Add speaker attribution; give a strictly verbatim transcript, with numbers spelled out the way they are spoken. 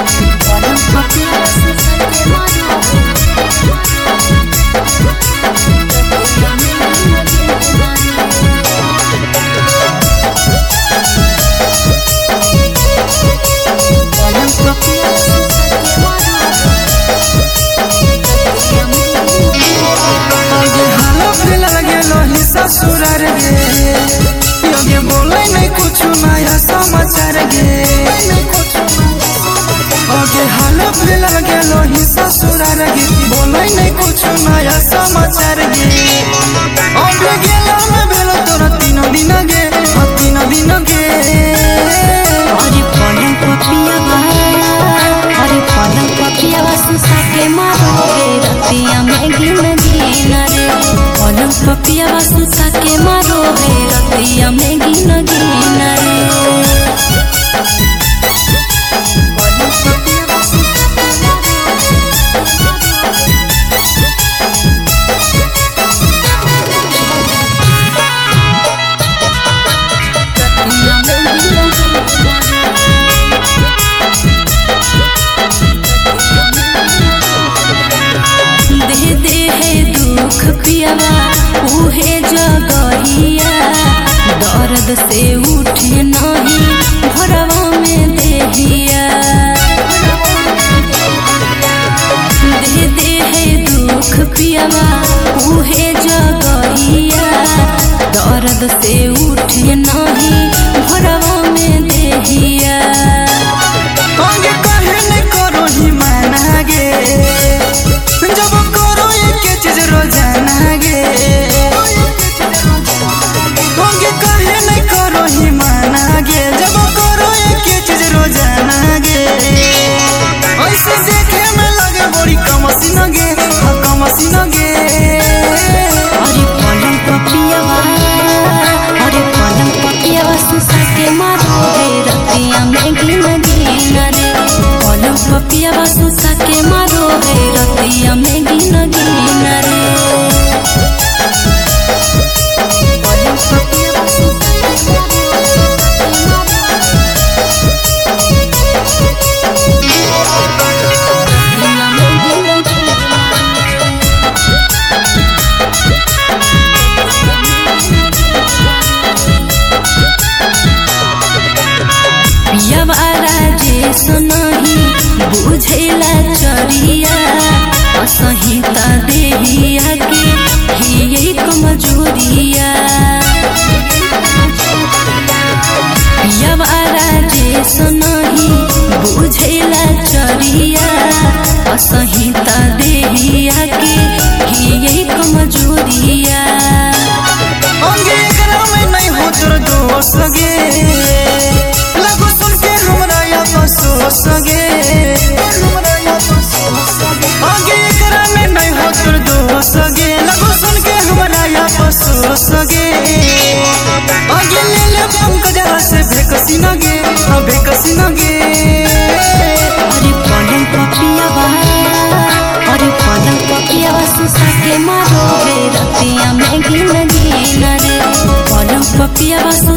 Speaker 1: ससुरार गे योगे बोले नहीं कुछ नया समाचार गे ओगे हालो फिर लगे लोही ससुरार गे बोले नहीं कुछ नया समाचार गे ओगे गेला में बेलो तोरा तीन दिन गे तीन दिन गे
Speaker 2: अरे पलंग पपिया बा अरे पलंग पपिया बा सुसा के मारो रे रतिया में गिन गिन रे पलंग पपिया बा सुसा के मारो रे रतिया में गिन गिन रे उहे जगहिया दर्द से उठे नहीं भरवा में देहिया दे दे है दुख पियावा उहे जगहिया दर्द से उठे नहीं भरवा में देहिया
Speaker 1: आगे कहे न करो ही माना गे जब करो एक चीज रोजाना गे आगे कहे न करो ही माना गे जब करो एक चीज रोजाना गे ऐसे देखे में लगे बड़ी कमसीन गे कमसीन गे
Speaker 2: अरे पलंग पपिया अरे पलंग पपिया सुसा के मारो रे रतिया में गिन गिन रे पलंग पपिया सुसा के मारो रे रतिया में गिन गिन रे बुझेला चरिया असहिता देहिया के ही कमजोरिया पियावारा जे सुनही बुझेला चरिया असहिता देहिया के ही कमजोरिया
Speaker 1: अंगे एकरा में नहीं हो तोर दोष गे लगो सुन के हमरा या अफसोस गे आगे एकरा में नहीं हो तोर दोष गे लगो सुन के हमरा या अफसोस गे आगे ले ले पंकज से भेकसी न गे भेकसी न गे
Speaker 2: अरे पलंग पपिया बा अरे पलंग पपिया बा सुसा के मारो रे रतिया में गिन गिन रे पलंग पपिया बा